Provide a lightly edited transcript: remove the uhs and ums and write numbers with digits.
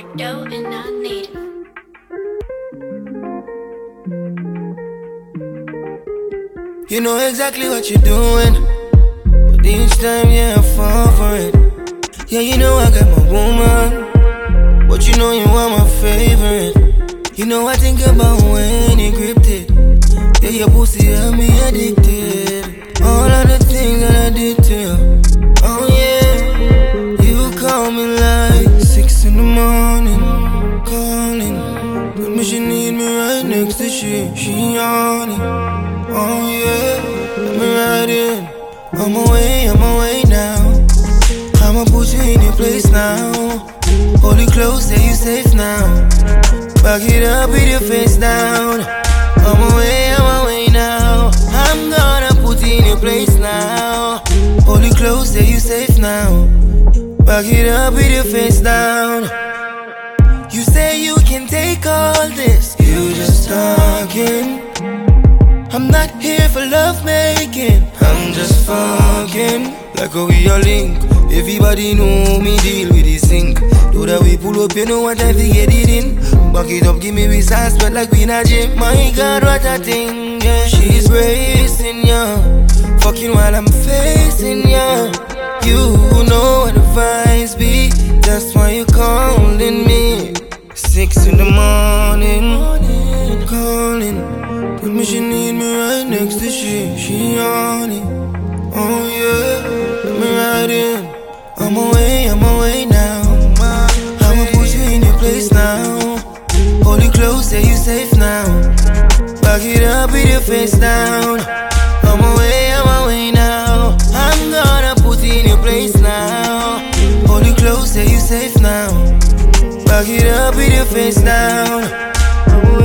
Dough and not native. You know exactly what you're doing, but each time, yeah, I fall for it. Yeah, you know I got my woman, but you know you are my favorite. You know I think about when you gripped it. Yeah, your pussy had me addicted. All of the things that I did to you. Oh yeah, you call me like 6 in the morning, calling. Tell me she need me right next to she on it. Oh yeah, let me ride in. I'm away now. I'ma put you in your place now. Hold you close, say you safe now. Back it up with your face down. I'm away now. I'm gonna put you in your place now. Hold you close, say you safe now. Back it up with your face down. You say you can take all this, you just talking. I'm not here for love making, I'm just fucking. Like how we all link, everybody know me deal with this sink. Do that we pull up, you know what I fi get it in. Back it up, give me results, spread like we in a gym. My God, what a thing, yeah. She's bracing ya, fucking while I'm facing ya. You know what the vibes be, that's why you calling me. 6 in the morning, calling. Tell me she need me right next to she on it. Oh yeah, let me ride in. I'm away now. I'ma put you in your place now. Hold you close, say you safe now. Back it up with your face down. I'm away now. I'm gonna put you in your place now. Hold you close, say you safe now. Back it up with your face down.